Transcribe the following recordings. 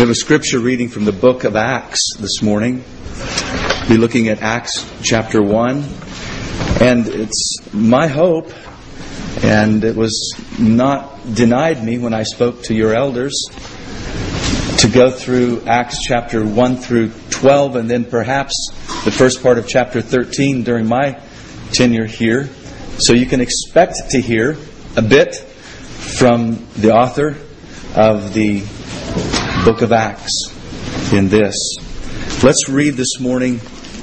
We have a scripture reading from the book of Acts this morning. We'll be looking at Acts chapter 1. And it's my hope, and it was not denied me when I spoke to your elders, to go through Acts chapter 1 through 12 and then perhaps the first part of chapter 13 during my tenure here. So you can expect to hear a bit from the author of the book of Acts in this. Let's read this morning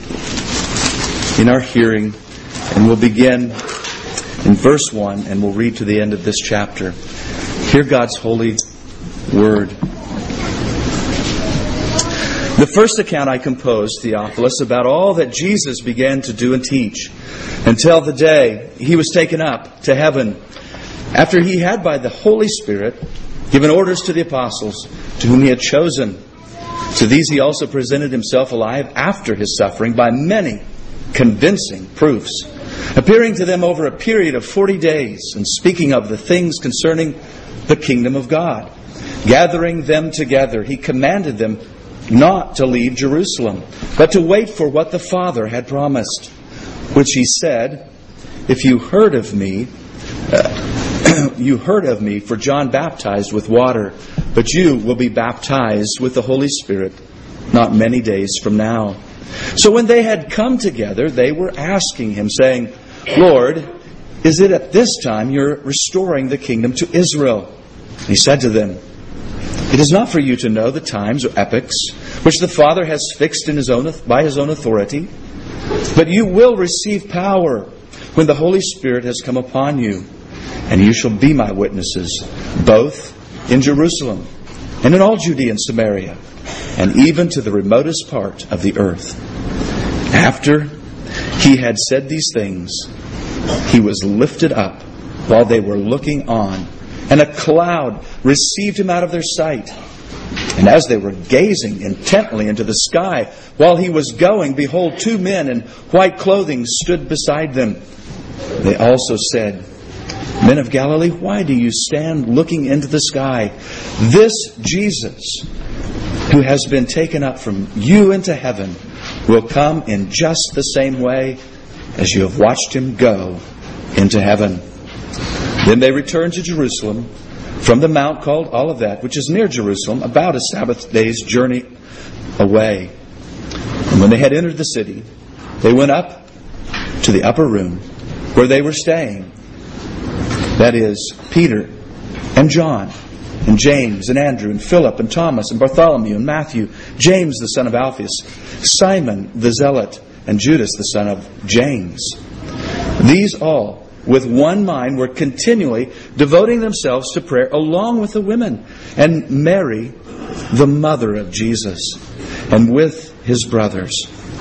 in our hearing, and we'll begin in verse 1 and we'll read to the end of this chapter. Hear God's holy word. The first account I composed, Theophilus, about all that Jesus began to do and teach until the day He was taken up to heaven, after He had by the Holy Spirit given orders to the apostles to whom He had chosen. To these He also presented Himself alive after His suffering by many convincing proofs, appearing to them over a period of 40 days and speaking of the things concerning the kingdom of God. Gathering them together, He commanded them not to leave Jerusalem, but to wait for what the Father had promised, which He said, "If you heard of me, for John baptized with water, but you will be baptized with the Holy Spirit not many days from now." So when they had come together, they were asking Him, saying, "Lord, is it at this time you're restoring the kingdom to Israel?" He said to them, "It is not for you to know the times or epochs which the Father has fixed by His own authority, but you will receive power when the Holy Spirit has come upon you. And you shall be my witnesses, both in Jerusalem and in all Judea and Samaria, and even to the remotest part of the earth." After He had said these things, He was lifted up while they were looking on, and a cloud received Him out of their sight. And as they were gazing intently into the sky while He was going, behold, two men in white clothing stood beside them. They also said, "Men of Galilee, why do you stand looking into the sky? This Jesus, who has been taken up from you into heaven, will come in just the same way as you have watched Him go into heaven." Then they returned to Jerusalem from the mount called Olivet, which is near Jerusalem, about a Sabbath day's journey away. And when they had entered the city, they went up to the upper room where they were staying. That is, Peter and John and James and Andrew and Philip and Thomas and Bartholomew and Matthew, James the son of Alphaeus, Simon the Zealot, and Judas the son of James. These all, with one mind, were continually devoting themselves to prayer along with the women and Mary, the mother of Jesus, and with his brothers.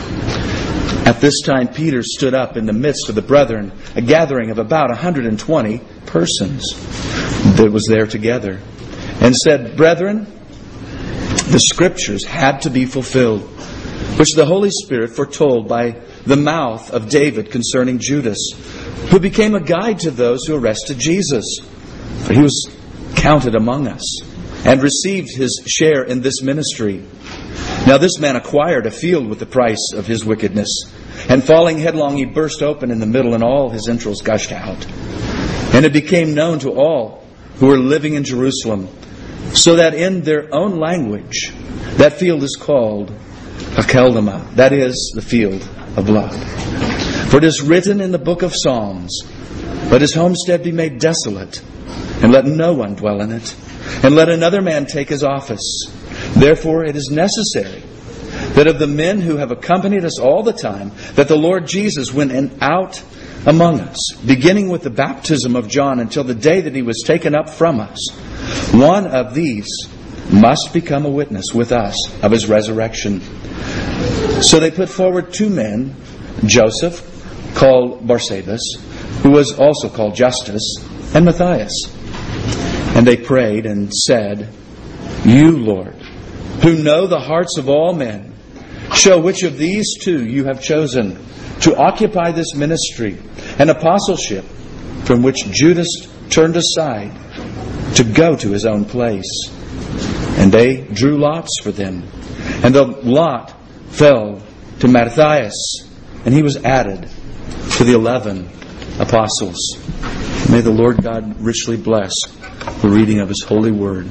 At this time Peter stood up in the midst of the brethren, a gathering of about 120 persons that was there together, and said, "Brethren, the Scriptures had to be fulfilled, which the Holy Spirit foretold by the mouth of David concerning Judas, who became a guide to those who arrested Jesus. For he was counted among us and received his share in this ministry. Now this man acquired a field with the price of his wickedness, and falling headlong he burst open in the middle, and all his entrails gushed out. And it became known to all who were living in Jerusalem, so that in their own language that field is called Hakeldama, that is, the field of blood. For it is written in the book of Psalms, let his homestead be made desolate, and let no one dwell in it, and let another man take his office. Therefore it is necessary that of the men who have accompanied us all the time, that the Lord Jesus went out among us, beginning with the baptism of John until the day that He was taken up from us, one of these must become a witness with us of His resurrection." So they put forward two men, Joseph, called Barsabas, who was also called Justus, and Matthias. And they prayed and said, "You, Lord, who know the hearts of all men, show which of these two you have chosen to occupy this ministry and apostleship from which Judas turned aside to go to his own place. And they drew lots for them. And the lot fell to Matthias, and he was added to the 11 apostles. May the Lord God richly bless the reading of His holy word.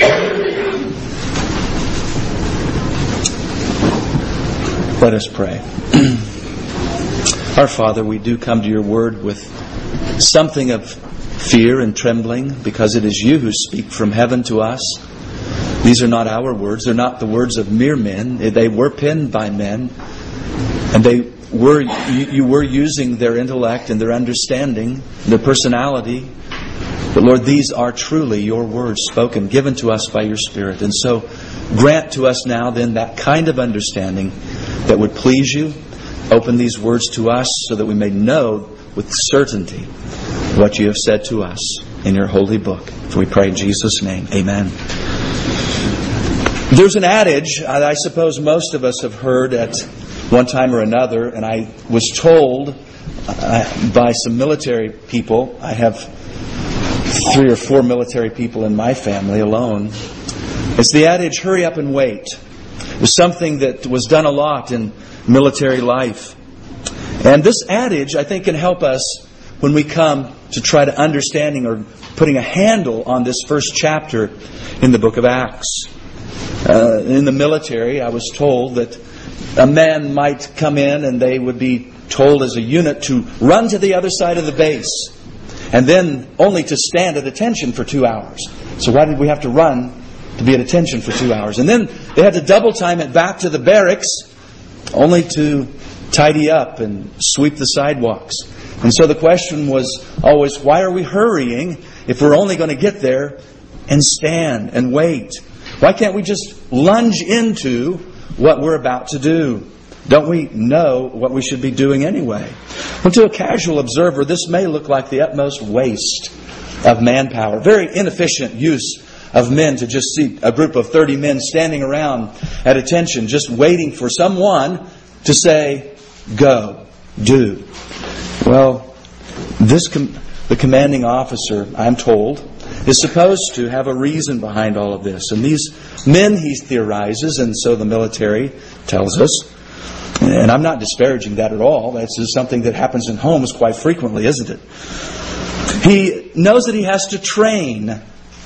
Let us pray. Our Father, we do come to your word with something of fear and trembling, because it is you who speak from heaven to us. These are not our words. They're not the words of mere men. They were penned by men. And you were using their intellect and their understanding, their personality. But Lord, these are truly your words spoken, given to us by your Spirit. And so grant to us now then that kind of understanding that would please you. Open these words to us so that we may know with certainty what you have said to us in your holy book. For we pray in Jesus' name. Amen. There's an adage I suppose most of us have heard at one time or another, and I was told by some military people. I have 3 or 4 military people in my family alone. It's the adage, hurry up and wait. It was something that was done a lot in military life. And this adage, I think, can help us when we come to try to understanding or putting a handle on this first chapter in the book of Acts. In the military, I was told that a man might come in and they would be told as a unit to run to the other side of the base, and then only to stand at attention for 2 hours. So why did we have to run to be at attention for 2 hours? And then they had to double time it back to the barracks, only to tidy up and sweep the sidewalks. And so the question was always, why are we hurrying if we're only going to get there and stand and wait? Why can't we just lunge into what we're about to do? Don't we know what we should be doing anyway? Well, to a casual observer, this may look like the utmost waste of manpower. Very inefficient use of men to just see a group of 30 men standing around at attention, just waiting for someone to say, go, do. Well, the commanding officer, I'm told, is supposed to have a reason behind all of this. And these men, he theorizes, and so the military tells us, and I'm not disparaging that at all. That's just something that happens in homes quite frequently, isn't it? He knows that he has to train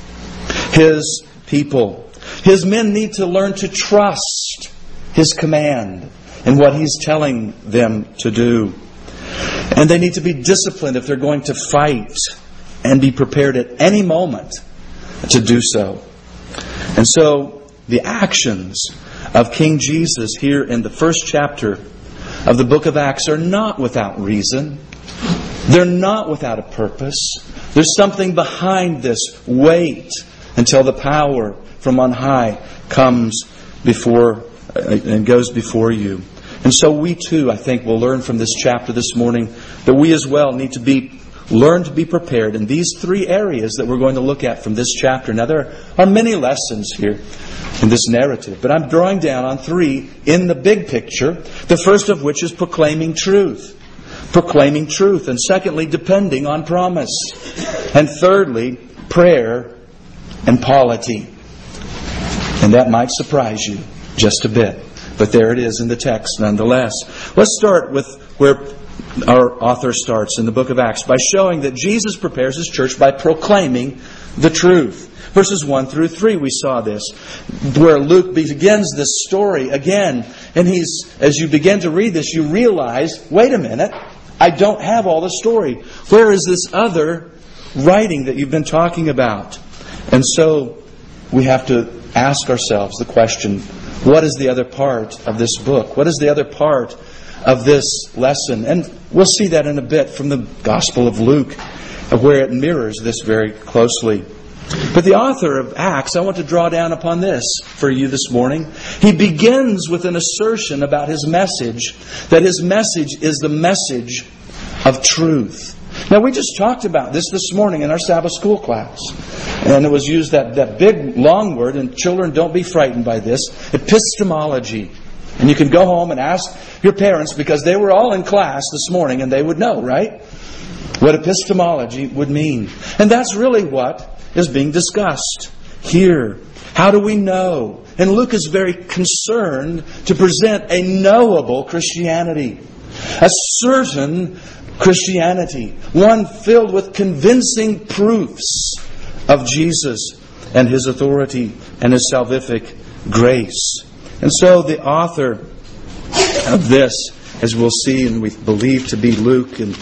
his people. His men need to learn to trust his command and what he's telling them to do. And they need to be disciplined if they're going to fight, and be prepared at any moment to do so. And so the actions of King Jesus here in the first chapter of the book of Acts are not without reason. They're not without a purpose. There's something behind this. Wait until the power from on high comes before and goes before you. And so we too, I think, will learn from this chapter this morning that we as well need to learn to be prepared in these 3 areas that we're going to look at from this chapter. Now, there are many lessons here in this narrative, but I'm drawing down on 3 in the big picture, the first of which is proclaiming truth. Proclaiming truth. And secondly, depending on promise. And thirdly, prayer and polity. And that might surprise you just a bit. But there it is in the text nonetheless. Let's start with where our author starts in the book of Acts, by showing that Jesus prepares His church by proclaiming the truth. Verses 1 through 3, we saw this, where Luke begins this story again. And as you begin to read this, you realize, wait a minute, I don't have all the story. Where is this other writing that you've been talking about? And so we have to ask ourselves the question, what is the other part of this book? What is the other part of this lesson? And we'll see that in a bit from the Gospel of Luke, where it mirrors this very closely. But the author of Acts, I want to draw down upon this for you this morning. He begins with an assertion about his message, that his message is the message of truth. Now, we just talked about this morning in our Sabbath school class. And it was used that big, long word, and children, don't be frightened by this, epistemology. And you can go home and ask your parents, because they were all in class this morning and they would know, right? What epistemology would mean. And that's really what is being discussed here. How do we know? And Luke is very concerned to present a knowable Christianity. A certain Christianity. One filled with convincing proofs of Jesus and His authority and His salvific grace. And so the author of this, as we'll see and we believe to be Luke, and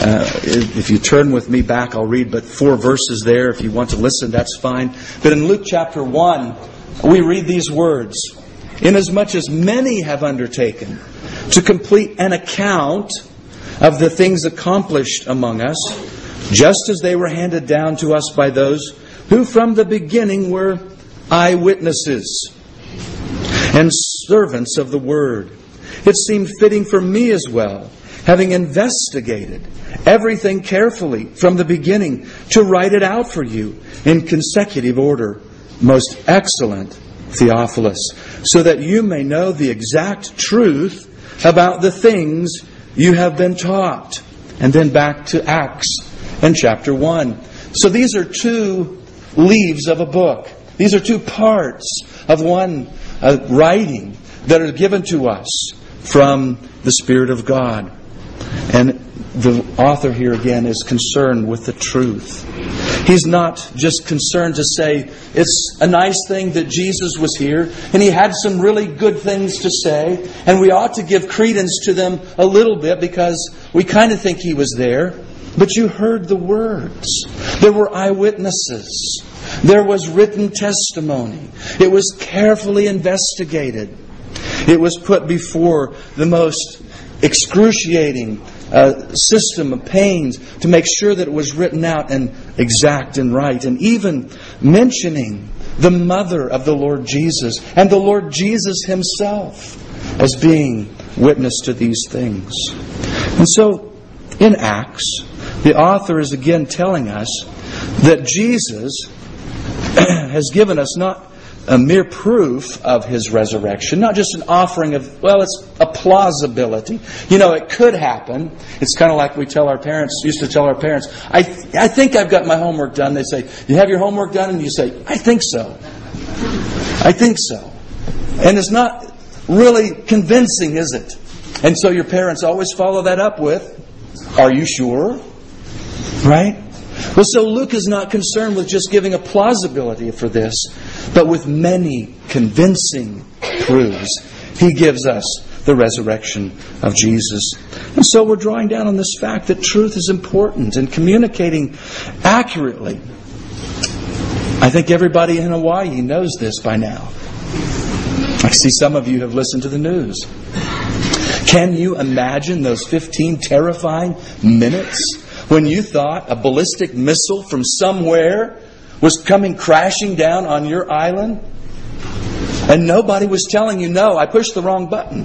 if you turn with me back, I'll read but 4 verses there. If you want to listen, that's fine. But in Luke chapter 1, we read these words: "Inasmuch as many have undertaken to complete an account of the things accomplished among us, just as they were handed down to us by those who from the beginning were eyewitnesses and servants of the word, it seemed fitting for me as well, having investigated everything carefully from the beginning, to write it out for you in consecutive order, most excellent Theophilus, so that you may know the exact truth about the things you have been taught." And then back to Acts and chapter 1. So these are 2 leaves of a book. These are 2 parts of one writing that are given to us from the Spirit of God. And the author here again is concerned with the truth. He's not just concerned to say it's a nice thing that Jesus was here and He had some really good things to say and we ought to give credence to them a little bit because we kind of think He was there. But you heard the words. There were eyewitnesses. There was written testimony. It was carefully investigated. It was put before the most excruciating system of pains to make sure that it was written out and exact and right. And even mentioning the mother of the Lord Jesus and the Lord Jesus Himself as being witness to these things. And so in Acts, the author is again telling us that Jesus has given us not a mere proof of His resurrection, not just an offering of, well, it's a plausibility. It could happen. It's kind of like we used to tell our parents, I think I've got my homework done. They say, "You have your homework done?" And you say, "I think so. I think so." And it's not really convincing, is it? And so your parents always follow that up with, "Are you sure?" Right? Well, so Luke is not concerned with just giving a plausibility for this, but with many convincing proofs. He gives us the resurrection of Jesus. And so we're drawing down on this fact that truth is important and communicating accurately. I think everybody in Hawaii knows this by now. I see some of you have listened to the news. Can you imagine those 15 terrifying minutes when you thought a ballistic missile from somewhere was coming crashing down on your island? And nobody was telling you, "No, I pushed the wrong button."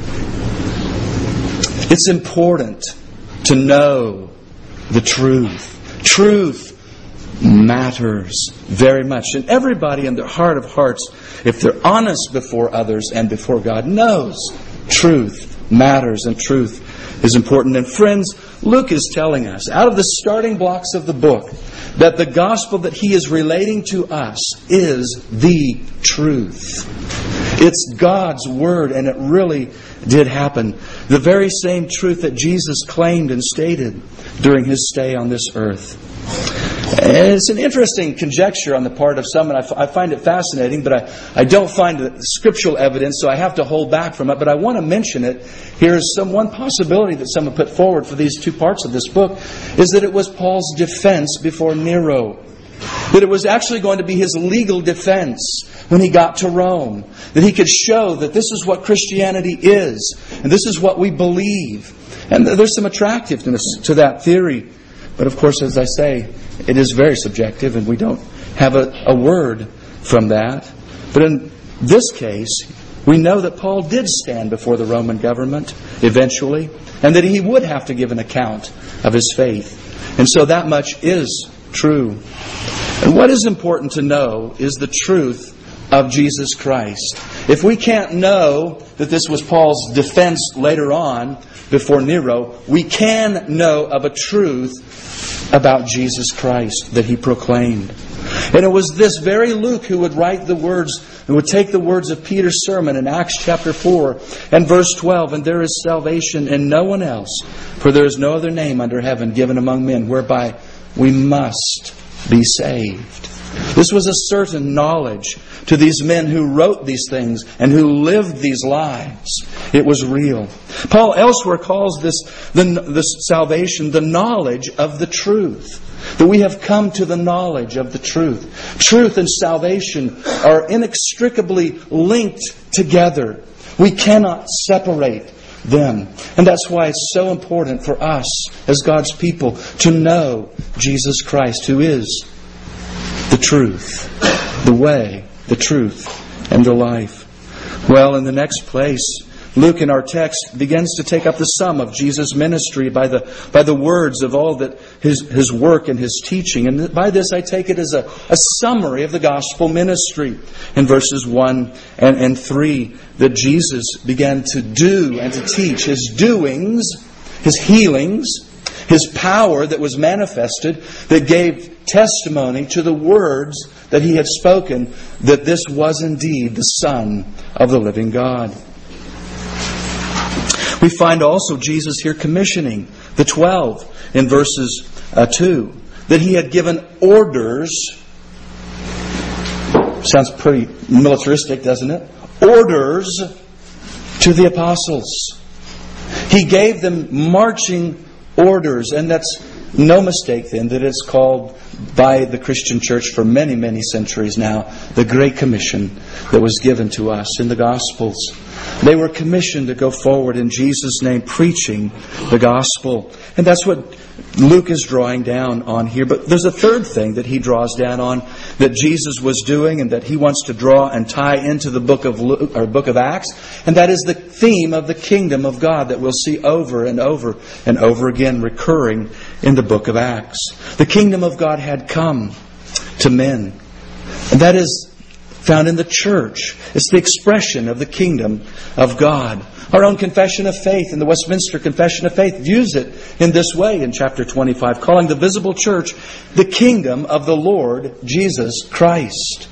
It's important to know the truth. Truth matters very much. And everybody in their heart of hearts, if they're honest before others and before God, knows truth matters and truth is important. And friends, Luke is telling us, out of the starting blocks of the book, that the gospel that he is relating to us is the truth. It's God's word, and it really did happen. The very same truth that Jesus claimed and stated during His stay on this earth. And it's an interesting conjecture on the part of some, and I find it fascinating, but I don't find the scriptural evidence, so I have to hold back from it. But I want to mention it. Here's one possibility that someone put forward for these 2 parts of this book, is that it was Paul's defense before Nero. That it was actually going to be his legal defense when he got to Rome. That he could show that this is what Christianity is, and this is what we believe. And there's some attractiveness to that theory. But of course, as I say, it is very subjective, and we don't have a word from that. But in this case, we know that Paul did stand before the Roman government eventually, and that he would have to give an account of his faith. And so that much is true. And what is important to know is the truth of Jesus Christ. If we can't know that this was Paul's defense later on before Nero, we can know of a truth about Jesus Christ that he proclaimed. And it was this very Luke who would write the words, who would take the words of Peter's sermon in Acts chapter 4 and verse 12, "And there is salvation in no one else, for there is no other name under heaven given among men whereby we must be saved." This was a certain knowledge to these men who wrote these things and who lived these lives. It was real. Paul elsewhere calls this salvation the knowledge of the truth. That we have come to the knowledge of the truth. Truth and salvation are inextricably linked together. We cannot separate them. And that's why it's so important for us as God's people to know Jesus Christ, who is the truth, the way, the truth, and the life. Well, in the next place, Luke in our text begins to take up the sum of Jesus' ministry by the words of all that his work and his teaching. And by this I take it as a summary of the gospel ministry. In verses 1 and 3, that Jesus began to do and to teach his doings, his healings, his power that was manifested, that gave testimony to the words that he had spoken, that this was indeed the Son of the living God. We find also Jesus here commissioning the 12 in verses 2. That he had given orders. Sounds pretty militaristic, doesn't it? Orders to the apostles. He gave them marching orders. And that's no mistake then that it's called by the Christian church for many, many centuries now, the Great Commission that was given to us in the Gospels. They were commissioned to go forward in Jesus' name, preaching the gospel. And that's what Luke is drawing down on here. But there's a third thing that he draws down on that Jesus was doing and that he wants to draw and tie into the book of Acts. And that is the theme of the kingdom of God that we'll see over and over and over again recurring in the book of Acts. The kingdom of God had come to men. And that is found in the church. It's the expression of the kingdom of God. Our own confession of faith in the Westminster Confession of Faith views it in this way in chapter 25, calling the visible church the kingdom of the Lord Jesus Christ.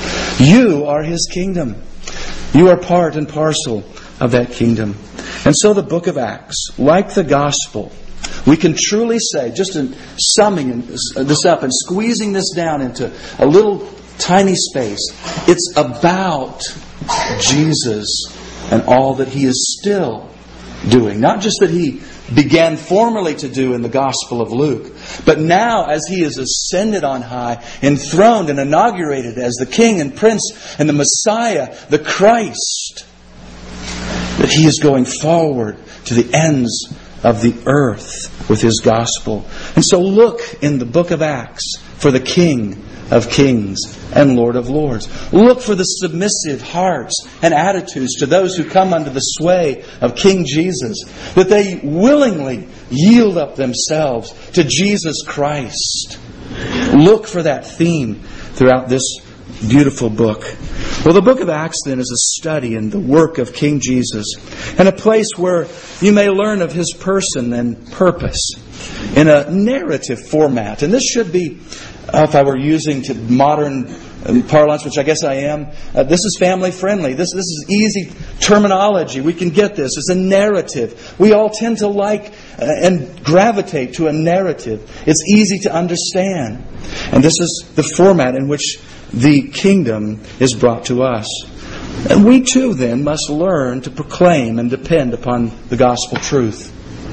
You are His kingdom. You are part and parcel of that kingdom. And so the book of Acts, like the gospel, we can truly say, just in summing this up and squeezing this down into a little tiny space, it's about Jesus and all that He is still doing. Not just that He began formerly to do in the Gospel of Luke, but now as He is ascended on high, enthroned and inaugurated as the King and Prince and the Messiah, the Christ, that He is going forward to the ends of the earth with His gospel. And so look in the book of Acts for the King of Kings and Lord of Lords. Look for the submissive hearts and attitudes to those who come under the sway of King Jesus, that they willingly yield up themselves to Jesus Christ. Look for that theme throughout this beautiful book. Well, the book of Acts then is a study in the work of King Jesus and a place where you may learn of His person and purpose in a narrative format. And this should be, if I were using to modern parlance, which I guess I am, this is family friendly. This is easy terminology. We can get this. It's a narrative. We all tend to like and gravitate to a narrative. It's easy to understand. And this is the format in which the kingdom is brought to us. And we too then must learn to proclaim and depend upon the gospel truth.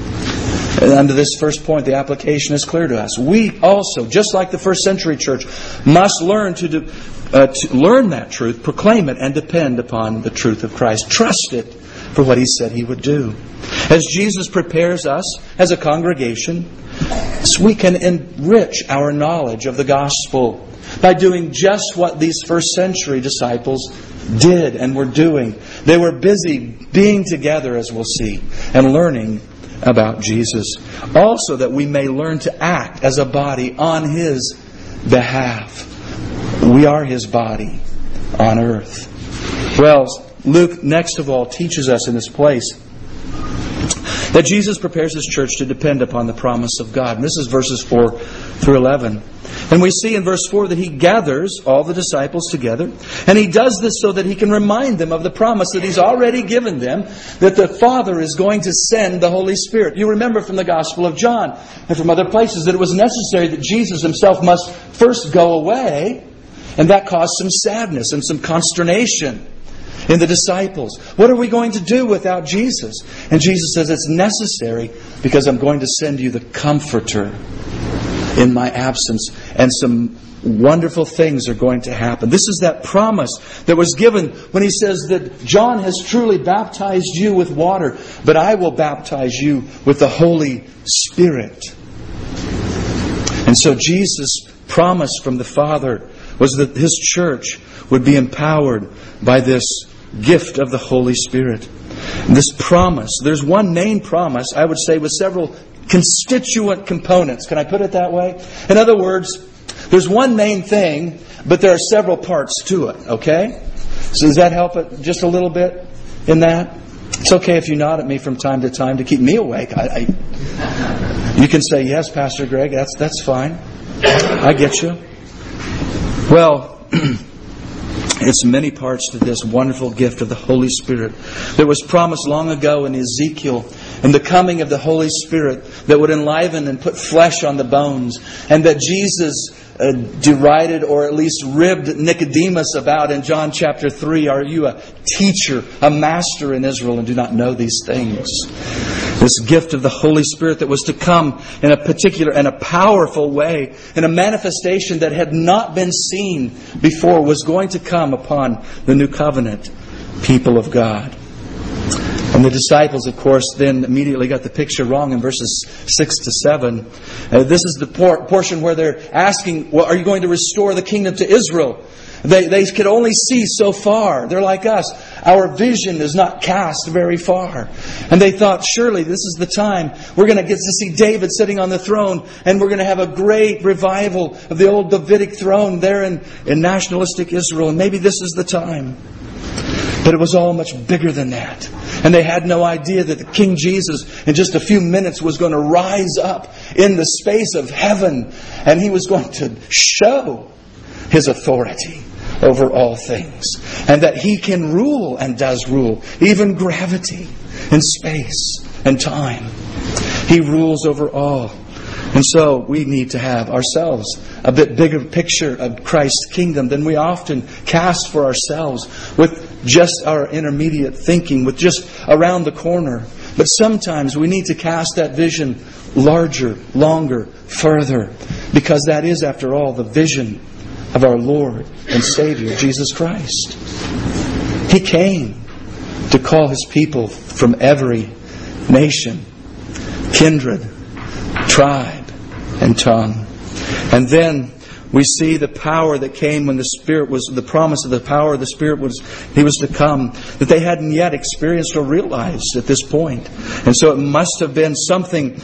And under this first point, the application is clear to us. We also, just like the first century church, must learn to learn that truth, proclaim it, and depend upon the truth of Christ. Trust it for what He said He would do. As Jesus prepares us as a congregation, we can enrich our knowledge of the gospel by doing just what these first century disciples did and were doing. They were busy being together, as we'll see, and learning about Jesus. Also that we may learn to act as a body on His behalf. We are His body on earth. Well, Luke, next of all, teaches us in this place that Jesus prepares His church to depend upon the promise of God. And this is verses 4 through 11. And we see in verse 4 that He gathers all the disciples together. And He does this so that He can remind them of the promise that He's already given them, that the Father is going to send the Holy Spirit. You remember from the Gospel of John and from other places that it was necessary that Jesus Himself must first go away. And that caused some sadness and some consternation in the disciples. What are we going to do without Jesus? And Jesus says it's necessary because I'm going to send you the Comforter in my absence, and some wonderful things are going to happen. This is that promise that was given when He says that John has truly baptized you with water, but I will baptize you with the Holy Spirit. And so Jesus' promise from the Father was that His church would be empowered by this gift of the Holy Spirit. And this promise, there's one main promise, I would say, with several constituent components. Can I put it that way? In other words, there's one main thing, but there are several parts to it. Okay? So does that help it just a little bit in that? It's okay if you nod at me from time to time to keep me awake. You can say, yes, Pastor Greg, that's fine. I get you. Well, it's many parts to this wonderful gift of the Holy Spirit that was promised long ago in Ezekiel, and the coming of the Holy Spirit that would enliven and put flesh on the bones, and that Jesus derided or at least ribbed Nicodemus about in John chapter 3. Are you a teacher, a master in Israel, and do not know these things? This gift of the Holy Spirit that was to come in a particular and a powerful way, in a manifestation that had not been seen before, was going to come upon the new covenant people of God. And the disciples, of course, then immediately got the picture wrong in verses 6 to 7. This is the portion where they're asking, well, are you going to restore the kingdom to Israel? They could only see so far. They're like us. Our vision is not cast very far. And they thought, surely this is the time. We're going to get to see David sitting on the throne, and we're going to have a great revival of the old Davidic throne there in nationalistic Israel. And maybe this is the time. But it was all much bigger than that. And they had no idea that the King Jesus in just a few minutes was going to rise up in the space of heaven, and He was going to show His authority over all things. And that He can rule and does rule even gravity and space and time. He rules over all. And so we need to have ourselves a bit bigger picture of Christ's kingdom than we often cast for ourselves with just our intermediate thinking, with just around the corner. But sometimes we need to cast that vision larger, longer, further, because that is, after all, the vision of our Lord and Savior, Jesus Christ. He came to call His people from every nation, kindred, tribe, and tongue. And then we see the power that came when the Spirit was, the promise of the power of the Spirit was, He was to come, that they hadn't yet experienced or realized at this point. And so it must have been something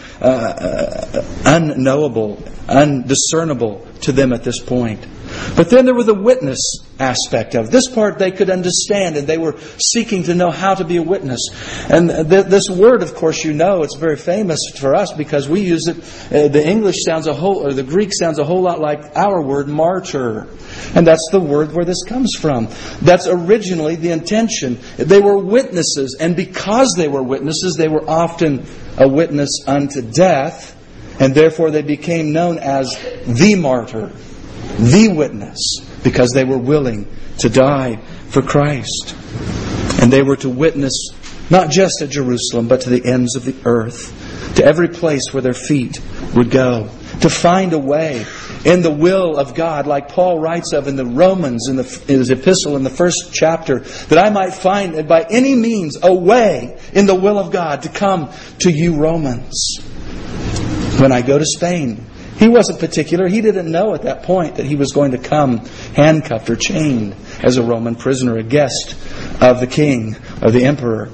unknowable, undiscernible to them at this point. But then there was the witness aspect of it. This part they could understand, and they were seeking to know how to be a witness. And this word, of course, it's very famous for us because we use it. The English sounds the Greek sounds a whole lot like our word martyr. And that's the word where this comes from. That's originally the intention. They were witnesses, and because they were witnesses, they were often a witness unto death, and therefore they became known as the martyr, the witness, because they were willing to die for Christ. And they were to witness not just at Jerusalem, but to the ends of the earth, to every place where their feet would go, to find a way in the will of God, like Paul writes of in the Romans, in his epistle in the first chapter, that I might find by any means a way in the will of God to come to you Romans. When I go to Spain, he wasn't particular. He didn't know at that point that he was going to come handcuffed or chained as a Roman prisoner, a guest of the king, of the emperor,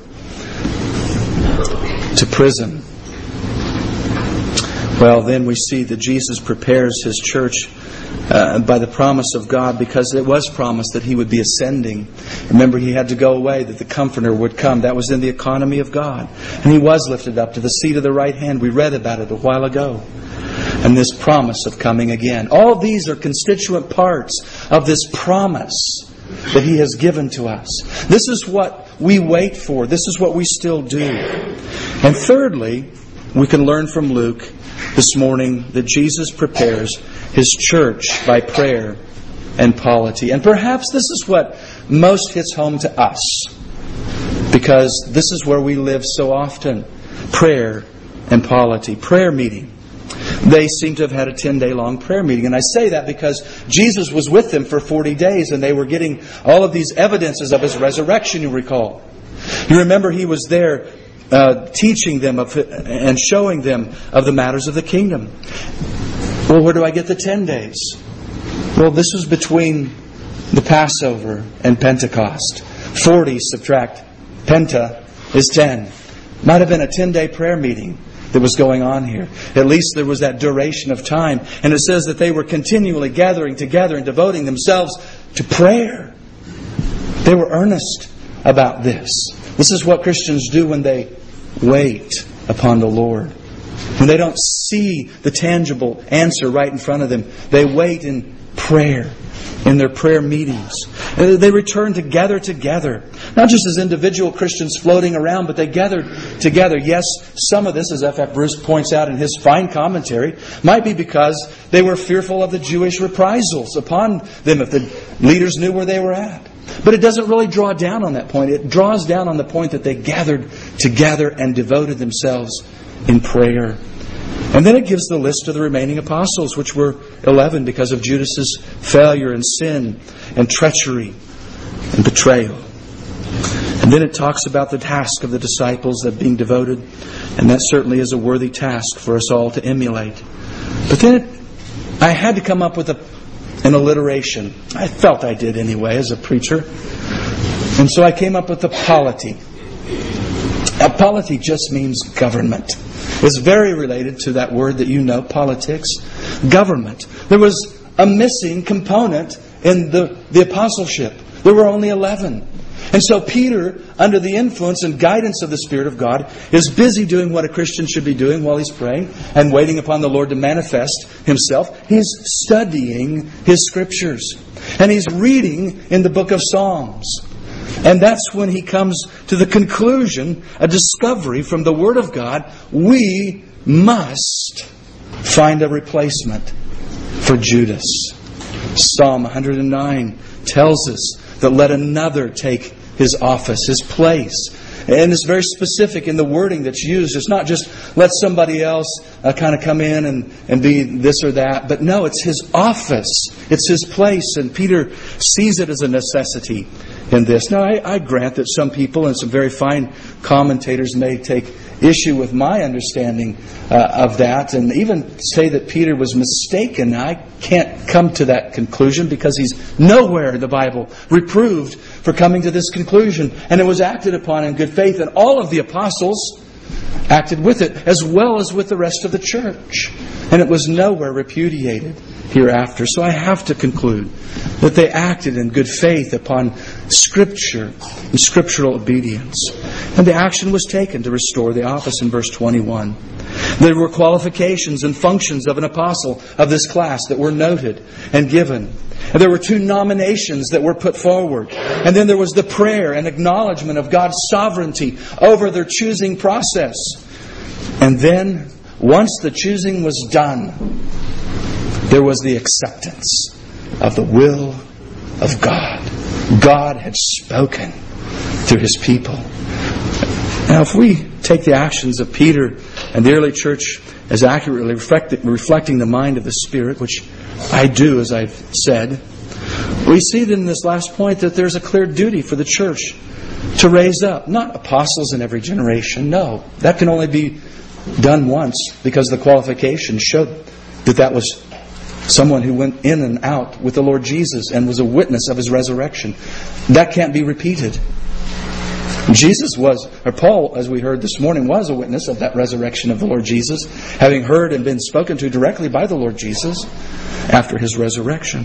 to prison. Well, then we see that Jesus prepares His church by the promise of God, because it was promised that He would be ascending. Remember, He had to go away, that the Comforter would come. That was in the economy of God. And He was lifted up to the seat of the right hand. We read about it a while ago. and this promise of coming again. All these are constituent parts of this promise that He has given to us. This is what we wait for. This is what we still do. And thirdly, we can learn from Luke this morning that Jesus prepares His church by prayer and polity. And perhaps this is what most hits home to us, because this is where we live so often. Prayer and polity. Prayer meeting. They seem to have had a 10-day long prayer meeting. And I say that because Jesus was with them for 40 days and they were getting all of these evidences of His resurrection, you recall. You remember He was there teaching them and showing them of the matters of the kingdom. Well, where do I get the 10 days? Well, this was between the Passover and Pentecost. 40 subtract Penta is 10. Might have been a 10-day prayer meeting that was going on here. At least there was that duration of time. And it says that they were continually gathering together and devoting themselves to prayer. They were earnest about this. This is what Christians do when they wait upon the Lord. When they don't see the tangible answer right in front of them, they wait in prayer, in their prayer meetings. They return to gather together. Not just as individual Christians floating around, but they gathered together. Yes, some of this, as F.F. Bruce points out in his fine commentary, might be because they were fearful of the Jewish reprisals upon them if the leaders knew where they were at. But it doesn't really draw down on that point. It draws down on the point that they gathered together and devoted themselves in prayer. And then it gives the list of the remaining apostles, which were 11 because of Judas's failure and sin and treachery and betrayal. And then it talks about the task of the disciples of being devoted. And that certainly is a worthy task for us all to emulate. But then I had to come up with an alliteration. I felt I did anyway as a preacher. And so I came up with the polity. Now, polity just means government. It's very related to that word that you know, politics. Government. There was a missing component in the apostleship. There were only 11. And so Peter, under the influence and guidance of the Spirit of God, is busy doing what a Christian should be doing while he's praying and waiting upon the Lord to manifest Himself. He's studying his Scriptures. And he's reading in the book of Psalms. And that's when he comes to the conclusion, a discovery from the Word of God, we must find a replacement for Judas. Psalm 109 tells us that let another take his office, his place. And it's very specific in the wording that's used. It's not just let somebody else kind of come in and be this or that. But no, it's his office. It's his place. And Peter sees it as a necessity in this. Now, I grant that some people and some very fine commentators may take issue with my understanding of that and even say that Peter was mistaken. I can't come to that conclusion because he's nowhere in the Bible reproved for coming to this conclusion. And it was acted upon in good faith. And all of the apostles acted with it as well as with the rest of the church. And it was nowhere repudiated hereafter. So I have to conclude that they acted in good faith upon Scripture and scriptural obedience. And the action was taken to restore the office in verse 21. There were qualifications and functions of an apostle of this class that were noted and given. And there were 2 nominations that were put forward. And then there was the prayer and acknowledgement of God's sovereignty over their choosing process. And then, once the choosing was done, there was the acceptance of the will of God. God had spoken through His people. Now, if we take the actions of Peter and the early church as accurately reflecting the mind of the Spirit, which I do, as I've said, we see that in this last point that there's a clear duty for the church to raise up, not apostles in every generation. No, that can only be done once because the qualifications showed that was someone who went in and out with the Lord Jesus and was a witness of His resurrection. That can't be repeated. Jesus was, or Paul, as we heard this morning, was a witness of that resurrection of the Lord Jesus, having heard and been spoken to directly by the Lord Jesus after His resurrection.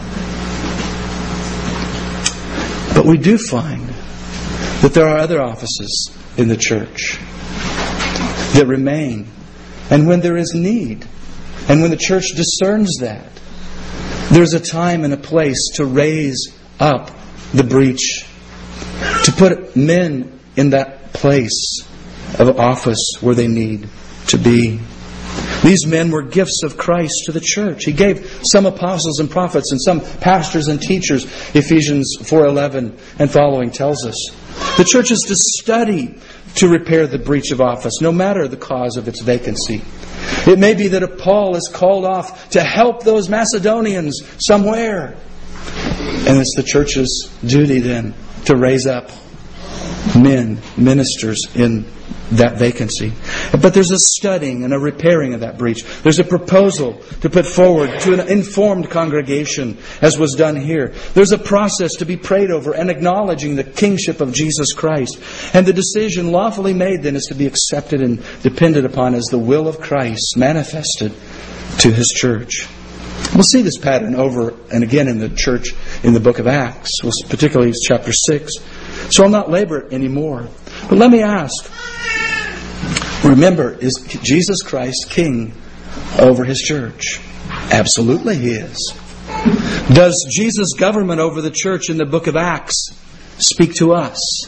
But we do find that there are other offices in the church that remain. And when there is need, And when the church discerns that, there's a time and a place to raise up the breach, to put men in that place of office where they need to be. These men were gifts of Christ to the church. He gave some apostles and prophets and some pastors and teachers. Ephesians 4:11 and following tells us. The church is to study to repair the breach of office, no matter the cause of its vacancy. It may be that a Paul is called off to help those Macedonians somewhere. And it's the church's duty then to raise up men, ministers in that vacancy. But there's a studying and a repairing of that breach. There's a proposal to put forward to an informed congregation, as was done here. There's a process to be prayed over and acknowledging the kingship of Jesus Christ. And the decision lawfully made then is to be accepted and depended upon as the will of Christ manifested to His church. We'll see this pattern over and again in the church in the book of Acts, particularly chapter 6. So I'll not labor anymore. But let me ask, remember, is Jesus Christ king over His church? Absolutely He is. Does Jesus' government over the church in the book of Acts speak to us?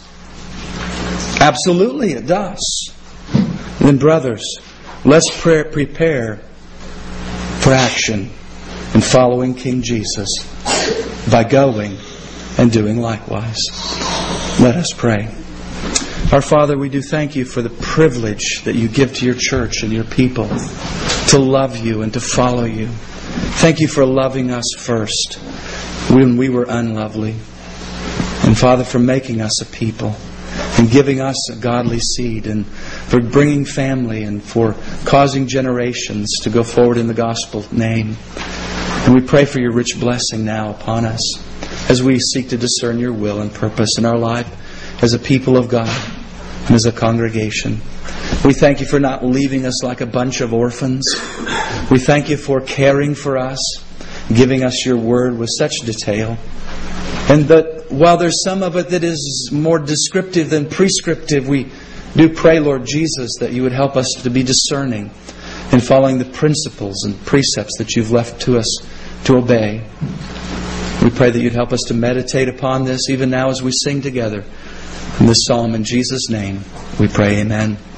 Absolutely it does. Then brothers, let's prepare for action in following King Jesus by going and doing likewise. Let us pray. Our Father, we do thank You for the privilege that You give to Your church and Your people to love You and to follow You. Thank You for loving us first when we were unlovely. And Father, for making us a people and giving us a godly seed, and for bringing family, and for causing generations to go forward in the gospel name. And we pray for Your rich blessing now upon us as we seek to discern Your will and purpose in our life as a people of God and as a congregation. We thank You for not leaving us like a bunch of orphans. We thank You for caring for us, giving us Your word with such detail. And that while there's some of it that is more descriptive than prescriptive, we do pray, Lord Jesus, that You would help us to be discerning in following the principles and precepts that You've left to us to obey. We pray that You'd help us to meditate upon this even now as we sing together in this psalm. In Jesus' name we pray, amen.